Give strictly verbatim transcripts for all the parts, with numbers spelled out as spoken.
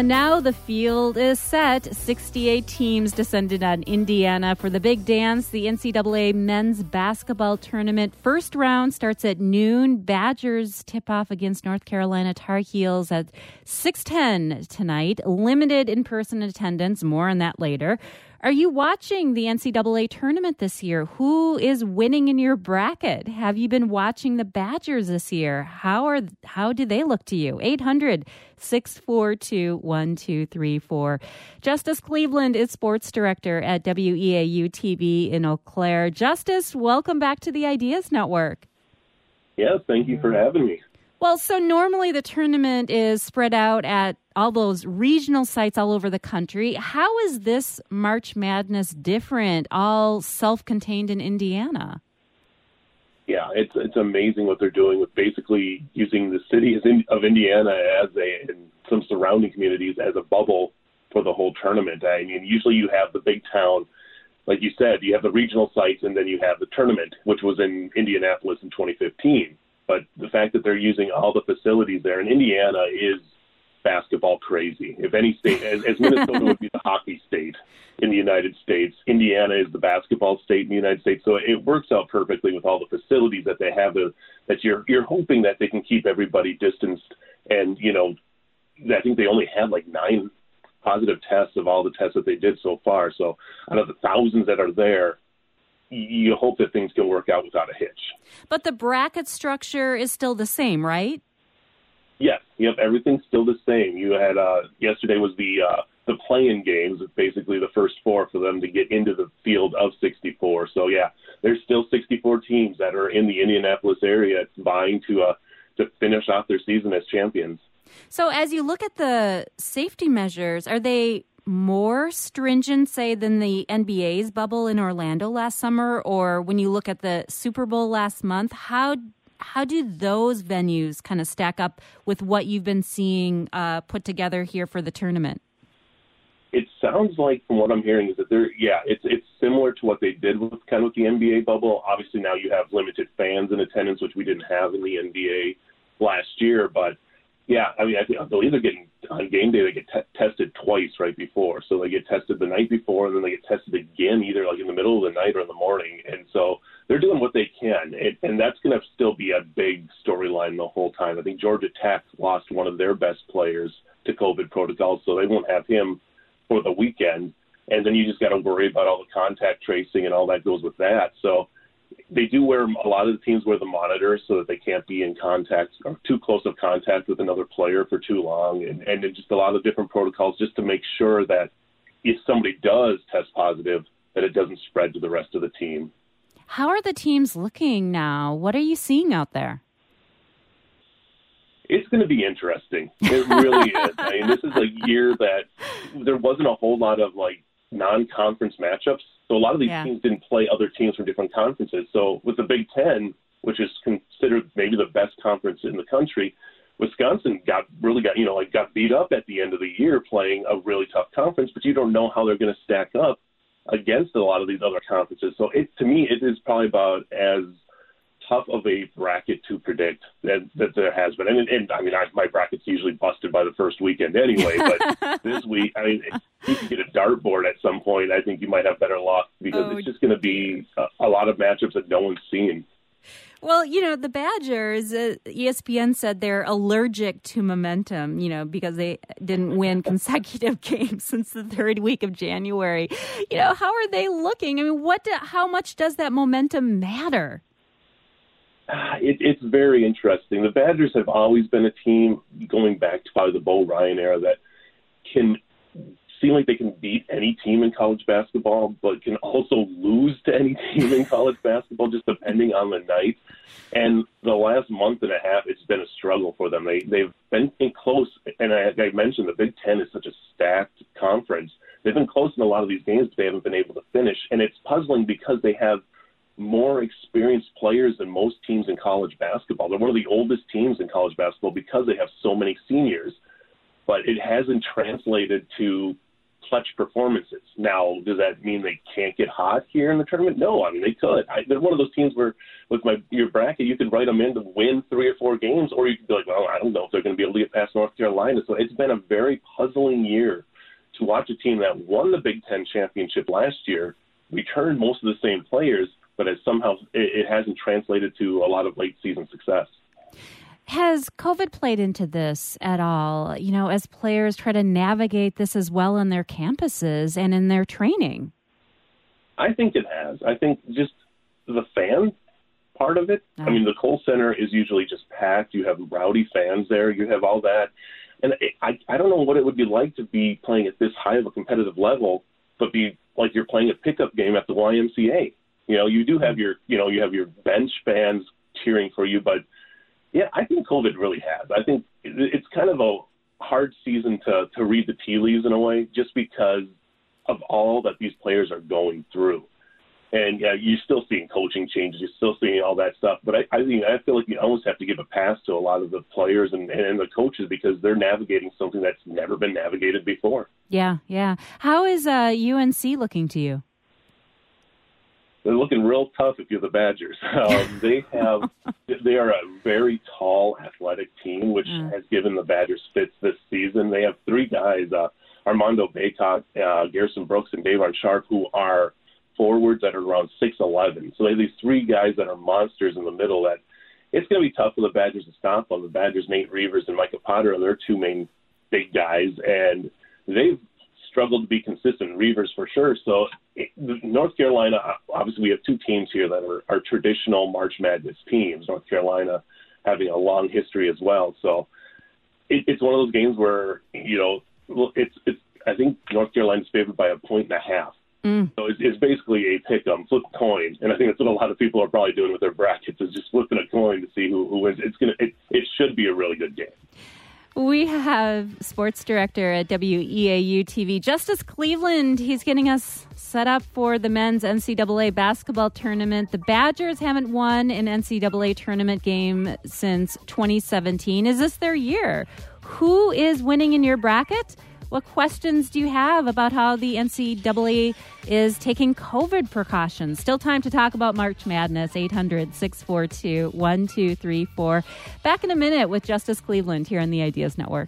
And now the field is set. sixty-eight teams descended on Indiana for the big dance. The N C double A men's basketball tournament first round starts at noon. Badgers tip off against North Carolina Tar Heels at six ten tonight. Limited in-person attendance. More on that later. Are you watching the N C double A tournament this year? Who is winning in your bracket? Have you been watching the Badgers this year? How are how do they look to you? eight hundred, six four two, one two three four. Justice Cleveland is sports director at W E A U T V in Eau Claire. Justice, welcome back to the Ideas Network. Yes, thank you for having me. Well, so normally the tournament is spread out at all those regional sites all over the country. How is this March Madness different, all self-contained in Indiana? Yeah, it's it's amazing what they're doing with basically using the city of Indiana as a, and some surrounding communities as a bubble for the whole tournament. I mean, usually you have the big town, like you said, you have the regional sites, and then you have the tournament, which was in Indianapolis in twenty fifteen. But the fact that they're using all the facilities there, and Indiana is basketball crazy. If any state, as, as Minnesota would be the hockey state in the United States, Indiana is the basketball state in the United States. So it works out perfectly with all the facilities that they have. That you're you're hoping that they can keep everybody distanced. And you know, I think they only had like nine positive tests of all the tests that they did so far. So out of the thousands that are there, you hope that things can work out without a hitch. But the bracket structure is still the same, right? Yes. Yep. Everything's still the same. You had uh, yesterday was the uh, the play-in games, basically the first four for them to get into the field of sixty-four. So yeah, there's still sixty-four teams that are in the Indianapolis area vying to uh, to finish off their season as champions. So as you look at the safety measures, are they more stringent, say, than the N B A's bubble in Orlando last summer, or when you look at the Super Bowl last month? How how do those venues kind of stack up with what you've been seeing uh, put together here for the tournament? It sounds like, from what I'm hearing, is that they're yeah, it's it's similar to what they did with kind of with the N B A bubble. Obviously, now you have limited fans in attendance, which we didn't have in the N B A last year, but. Yeah, I mean, I, think, I believe they're getting, on game day, they get t- tested twice right before. So they get tested the night before, and then they get tested again, either like in the middle of the night or in the morning. And so they're doing what they can. And, and that's going to still be a big storyline the whole time. I think Georgia Tech lost one of their best players to COVID protocols, so they won't have him for the weekend. And then you just got to worry about all the contact tracing and all that goes with that. So they do wear, a lot of the teams wear the monitors so that they can't be in contact or too close of contact with another player for too long. And, and just a lot of different protocols just to make sure that if somebody does test positive, that it doesn't spread to the rest of the team. How are the teams looking now? What are you seeing out there? It's going to be interesting. It really is. I mean, this is a year that there wasn't a whole lot of like non-conference matchups. So a lot of these yeah. teams didn't play other teams from different conferences. So with the Big Ten, which is considered maybe the best conference in the country, Wisconsin got really got, you know, like got beat up at the end of the year playing a really tough conference, but you don't know how they're going to stack up against a lot of these other conferences. So it, to me, it is probably about as tough of a bracket to predict that, that there has been. And, and I mean, I, my bracket's usually busted by the first weekend anyway, but this week, I mean, if you can get a dartboard at some point, I think you might have better luck because oh, it's just going to be a, a lot of matchups that no one's seen. Well, you know, the Badgers, uh, E S P N said they're allergic to momentum, you know, because they didn't win consecutive games since the third week of January. You know, how are they looking? I mean, what? Do, how much does that momentum matter? It, it's very interesting. The Badgers have always been a team, going back to probably the Bo Ryan era, that can seem like they can beat any team in college basketball, but can also lose to any team in college basketball, just depending on the night. And the last month and a half, it's been a struggle for them. They, they've been close, and I, I mentioned the Big Ten is such a stacked conference. They've been close in a lot of these games, but they haven't been able to finish. And it's puzzling because they have more experienced players than most teams in college basketball. They're one of the oldest teams in college basketball because they have so many seniors. But it hasn't translated to clutch performances. Now, does that mean they can't get hot here in the tournament? No, I mean, they could. I, they're one of those teams where with my your bracket, you could write them in to win three or four games, or you could be like, well, I don't know if they're going to be able to get past North Carolina. So it's been a very puzzling year to watch a team that won the Big Ten championship last year, returned most of the same players, but has somehow it, it hasn't translated to a lot of late season success. Has COVID played into this at all, you know, as players try to navigate this as well in their campuses and in their training? I think it has. I think just the fan part of it. Oh. I mean, the Kohl Center is usually just packed. You have rowdy fans there. You have all that. And I, I don't know what it would be like to be playing at this high of a competitive level, but be like you're playing a pickup game at the Y M C A. You know, you do have your, you know, you have your bench fans cheering for you, but yeah, I think COVID really has. I think it's kind of a hard season to, to read the tea leaves in a way, just because of all that these players are going through. And yeah, you're still seeing coaching changes, you're still seeing all that stuff. But I, I think I feel like you almost have to give a pass to a lot of the players and, and the coaches because they're navigating something that's never been navigated before. Yeah, yeah. How is uh, U N C looking to you? They're looking real tough if you're the Badgers. Um, they have, they are a very tall, athletic team, which mm. has given the Badgers fits this season. They have three guys, uh, Armando Baycott, uh, Garrison Brooks, and Davon Sharp, who are forwards that are around six eleven. So they have these three guys that are monsters in the middle that it's going to be tough for the Badgers to stop them. The Badgers, Nate Reavers and Micah Potter are their two main big guys, and they've struggled to be consistent. Reavers for sure. So it, North Carolina, obviously we have two teams here that are, are traditional March Madness teams. North Carolina having a long history as well. So it, it's one of those games where, you know, it's, it's, I think North Carolina's favored by a point and a half. Mm. So it's, it's basically a pick 'em, flip a coin. And I think that's what a lot of people are probably doing with their brackets is just flipping a coin to see who, who wins. It's going to, it, it should be a really good game. We have sports director at W E A U T V, Justice Cleveland. He's getting us set up for the men's N C double A basketball tournament. The Badgers haven't won an N C double A tournament game since twenty seventeen. Is this their year? Who is winning in your bracket? What questions do you have about how the N C double A is taking COVID precautions? Still time to talk about March Madness. eight hundred, six four two, one two three four. Back in a minute with Justice Cleveland here on the Ideas Network.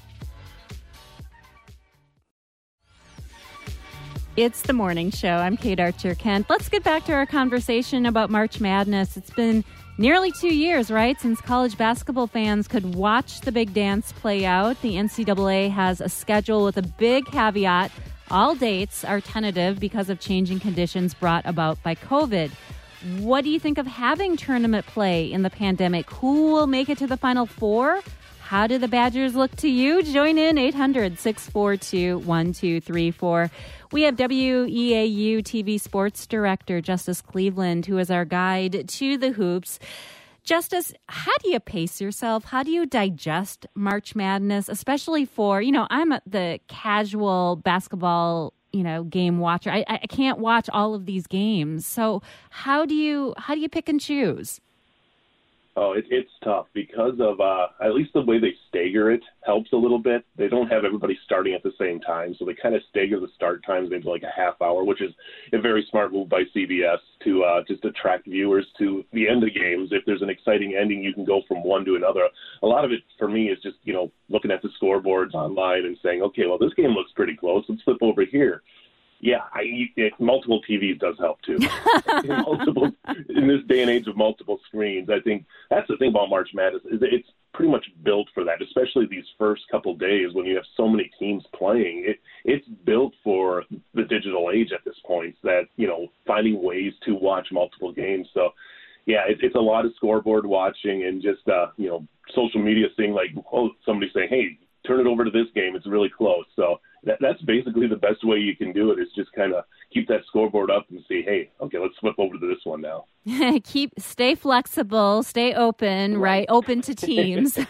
It's the morning show. I'm Kate Archer-Kent. Let's get back to our conversation about March Madness. It's been nearly two years, right, since college basketball fans could watch the big dance play out. The N C double A has a schedule with a big caveat. All dates are tentative because of changing conditions brought about by COVID. What do you think of having tournament play in the pandemic? Who will make it to the Final Four? How do the Badgers look to you? Join in eight hundred, six four two, one two three four. We have W E A U T V sports director Justice Cleveland, who is our guide to the hoops. Justice, how do you pace yourself? How do you digest March Madness, especially for, you know, I'm the casual basketball, you know, game watcher. I, I can't watch all of these games. So how do you how do you pick and choose? Oh, it, it's tough because of uh, at least the way they stagger it helps a little bit. They don't have everybody starting at the same time, so they kind of stagger the start times into like a half hour, which is a very smart move by C B S to uh, just attract viewers to the end of games. If there's an exciting ending, you can go from one to another. A lot of it for me is just, you know, looking at the scoreboards online and saying, okay, well, this game looks pretty close. Let's flip over here. Yeah, I, it, multiple T Vs does help too. multiple, in this day and age of multiple screens, I think that's the thing about March Madness is that it's pretty much built for that. Especially these first couple days when you have so many teams playing, it it's built for the digital age at this point. That you know, finding ways to watch multiple games. So, yeah, it, it's a lot of scoreboard watching and just uh, you know, social media seeing like, oh, somebody saying, hey, turn it over to this game. It's really close. So. That, that's basically the best way you can do it is just kind of keep that scoreboard up and see, hey, okay, let's flip over to this one now. keep Stay flexible, stay open, right? right? Open to teams. Do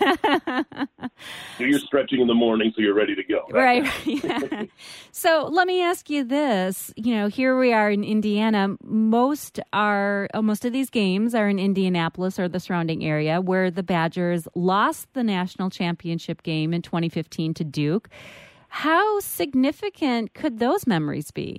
your stretching in the morning so you're ready to go. Right. Yeah. So let me ask you this. You know, here we are in Indiana. Most are, oh, most of these games are in Indianapolis or the surrounding area where the Badgers lost the national championship game in twenty fifteen to Duke. How significant could those memories be?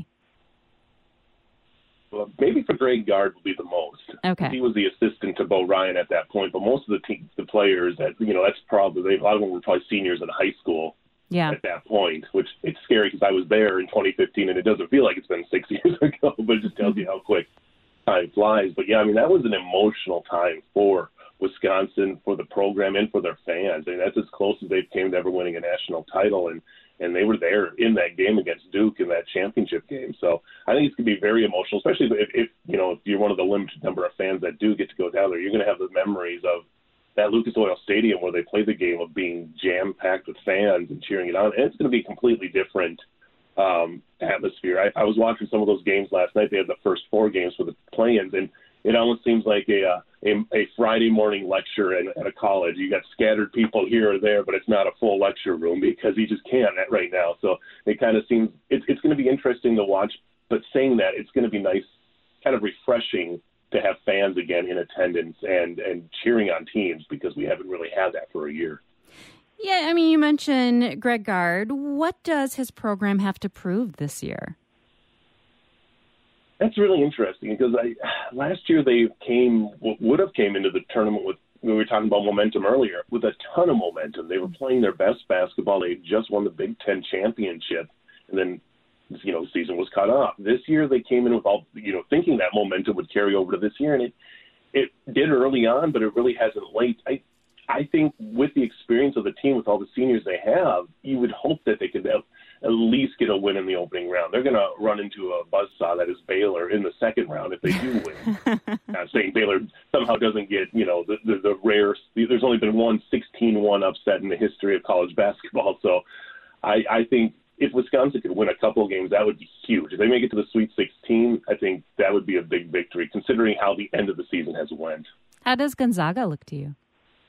Well, maybe for Greg Gard would be the most. Okay. He was the assistant to Bo Ryan at that point, but most of the team, the players, that you know, that's probably, a lot of them were probably seniors in high school yeah. at that point, which it's scary because I was there in twenty fifteen, and it doesn't feel like it's been six years ago, but it just tells mm-hmm. you how quick time flies. But, yeah, I mean, that was an emotional time for Wisconsin, for the program, and for their fans. I mean, that's as close as they've came to ever winning a national title, and And they were there in that game against Duke in that championship game. So I think it's going to be very emotional, especially if, if you know, if you're one of the limited number of fans that do get to go down there. You're going to have the memories of that Lucas Oil Stadium where they played the game, of being jam-packed with fans and cheering it on. And it's going to be a completely different um, atmosphere. I, I was watching some of those games last night. They had the first four games for the play-ins, and it almost seems like a uh, a, a Friday morning lecture at, at a college. You got scattered people here or there, but it's not a full lecture room because you just can't right now. So it kind of seems it, it's going to be interesting to watch. But saying that, it's going to be nice, kind of refreshing to have fans again in attendance and, and cheering on teams, because we haven't really had that for a year. Yeah, I mean, you mentioned Greg Gard. What does his program have to prove this year? That's really interesting, because I, last year they came, would have came into the tournament with, we were talking about momentum earlier, with a ton of momentum. They were playing their best basketball. They had just won the Big Ten championship, and then, you know, the season was cut off. This year they came in with all, you know, thinking that momentum would carry over to this year, and it it did early on, but it really hasn't late. I I think with the experience of the team, with all the seniors they have, you would hope that they could have at least get a win in the opening round. They're going to run into a buzzsaw that is Baylor in the second round if they do win. Not saying Baylor somehow doesn't get, you know, the, the, the rare – there's only been one sixteen one upset in the history of college basketball. So I, I think if Wisconsin could win a couple of games, that would be huge. If they make it to the Sweet sixteen, I think that would be a big victory, considering how the end of the season has went. How does Gonzaga look to you?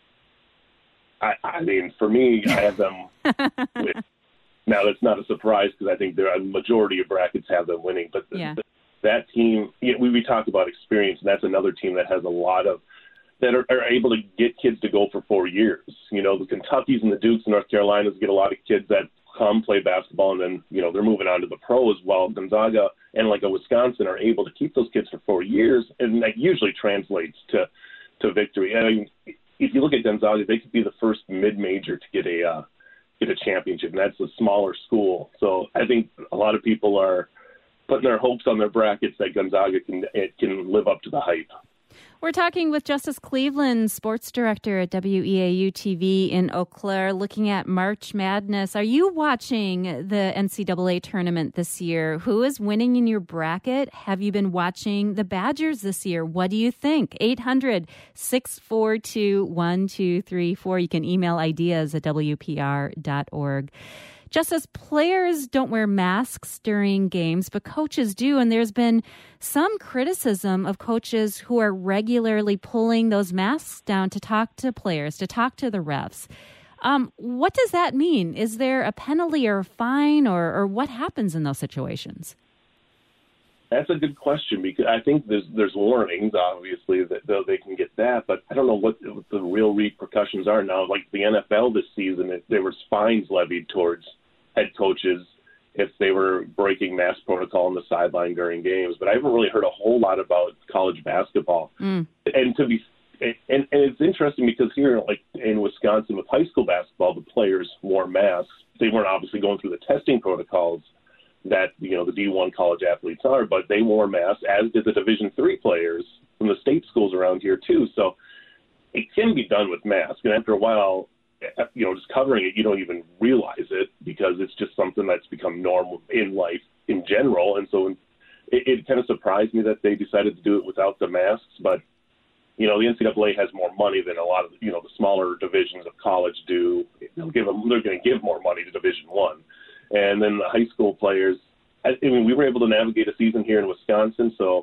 I, I mean, for me, I have them with – now, that's not a surprise, because I think there a majority of brackets have them winning. But the, yeah. the, that team, you know, we, we talk about experience, and that's another team that has a lot of that are, are able to get kids to go for four years. You know, the Kentuckys and the Dukes and North Carolinas get a lot of kids that come play basketball, and then, you know, they're moving on to the pros. While Gonzaga and like a Wisconsin are able to keep those kids for four years, and that usually translates to to victory. I mean, if you look at Gonzaga, they could be the first mid-major to get a uh, get a championship, and that's a smaller school. So I think a lot of people are putting their hopes on their brackets that Gonzaga can it can live up to the hype. We're talking with Justice Cleveland, sports director at W E A U T V in Eau Claire, looking at March Madness. Are you watching the N C double A tournament this year? Who is winning in your bracket? Have you been watching the Badgers this year? What do you think? eight hundred, six four two, one two three four. You can email ideas at W P R dot org. Justice, players don't wear masks during games, but coaches do. And there's been some criticism of coaches who are regularly pulling those masks down to talk to players, to talk to the refs. Um, what does that mean? Is there a penalty or a fine, or, or what happens in those situations? That's a good question, because I think there's there's warnings, obviously, that they can get that, but I don't know what the real repercussions are now. Like the N F L this season, there were fines levied towards head coaches if they were breaking mask protocol on the sideline during games, but I haven't really heard a whole lot about college basketball. Mm. And to be and, and it's interesting, because here, like in Wisconsin with high school basketball, the players wore masks. They weren't obviously going through the testing protocols that, you know, the D one college athletes are, but they wore masks, as did the Division three players from the state schools around here too. So it can be done with masks, and after a while, you know, just covering it, you don't even realize it, because it's just something that's become normal in life in general. And so it, it kind of surprised me that they decided to do it without the masks. But, you know, the N C double A has more money than a lot of, you know, the smaller divisions of college do. They'll give them, they're going to give more money to Division One. And then the high school players, I, I mean, we were able to navigate a season here in Wisconsin, so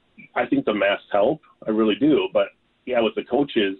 I think the masks help. I really do. But, yeah, with the coaches,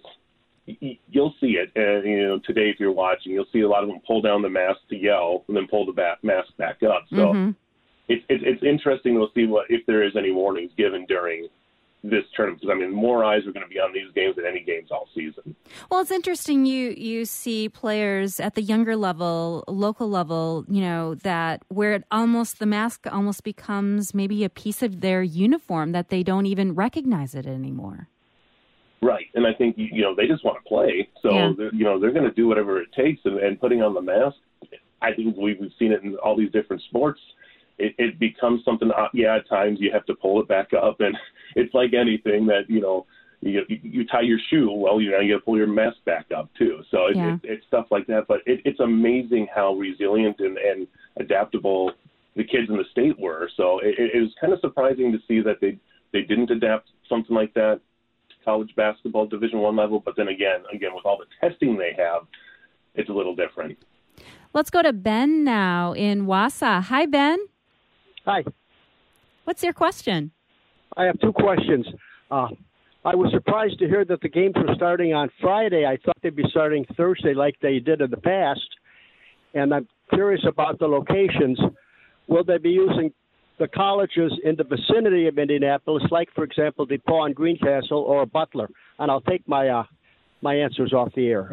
you'll see it. And, you know, today if you're watching, you'll see a lot of them pull down the mask to yell and then pull the back, mask back up. So mm-hmm. it's, it's it's interesting to see what if there is any warnings given during this tournament, because I mean, more eyes are going to be on these games than any games all season. Well, it's interesting. You you see players at the younger level, local level, you know, that where it almost the mask almost becomes maybe a piece of their uniform that they don't even recognize it anymore. Right, and I think you know they just want to play, so yeah. you know they're going to do whatever it takes, and, and putting on the mask. I think we've seen it in all these different sports. It, it becomes something. Yeah, at times you have to pull it back up, and it's like anything that you know. You, you tie your shoe, well, you know, you got to pull your mask back up too. So it, yeah. it, it's stuff like that. But it, it's amazing how resilient and, and adaptable the kids in the state were. So it, it was kind of surprising to see that they they didn't adapt something like that to college basketball Division One level. But then again, again with all the testing they have, it's a little different. Let's go to Ben now in Wausau. Hi, Ben. Hi. What's your question? I have two questions. Uh, I was surprised to hear that the games were starting on Friday. I thought they'd be starting Thursday like they did in the past. And I'm curious about the locations. Will they be using the colleges in the vicinity of Indianapolis, like, for example, DePaul and Greencastle or Butler? And I'll take my uh, my answers off the air.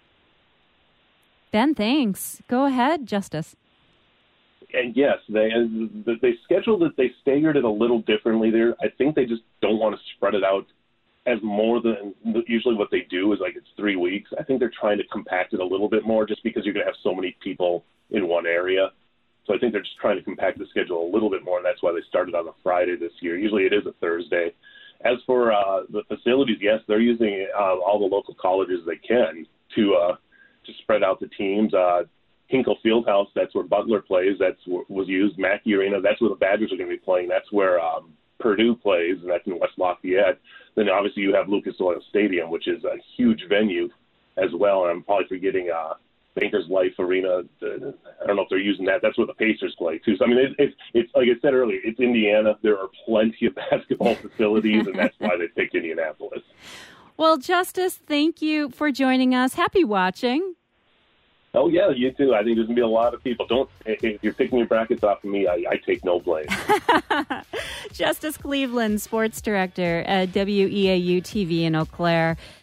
Ben, thanks. Go ahead, Justice. And yes, they they scheduled it. They staggered it a little differently there. I think they just don't want to spread it out as more than usually what they do is like it's three weeks. I think they're trying to compact it a little bit more just because you're going to have so many people in one area. So I think they're just trying to compact the schedule a little bit more, and that's why they started on a Friday this year. Usually it is a Thursday. As for uh, the facilities, yes, they're using uh, all the local colleges they can to uh, to spread out the teams. Uh, Hinkle Fieldhouse, that's where Butler plays. That's was used. Mackey Arena, that's where the Badgers are going to be playing. That's where um, Purdue plays, and that's in West Lafayette. Then obviously you have Lucas Oil Stadium, which is a huge venue as well. And I'm probably forgetting uh, Bankers Life Arena. The, I don't know if they're using that. That's where the Pacers play too. So I mean, it, it's it's like I said earlier, it's Indiana. There are plenty of basketball facilities, and that's why they picked Indianapolis. Well, Justice, thank you for joining us. Happy watching. Oh, yeah, you too. I think there's going to be a lot of people. Don't If you're picking your brackets off of me, I, I take no blame. Justice Cleveland, sports director at W E A U T V in Eau Claire.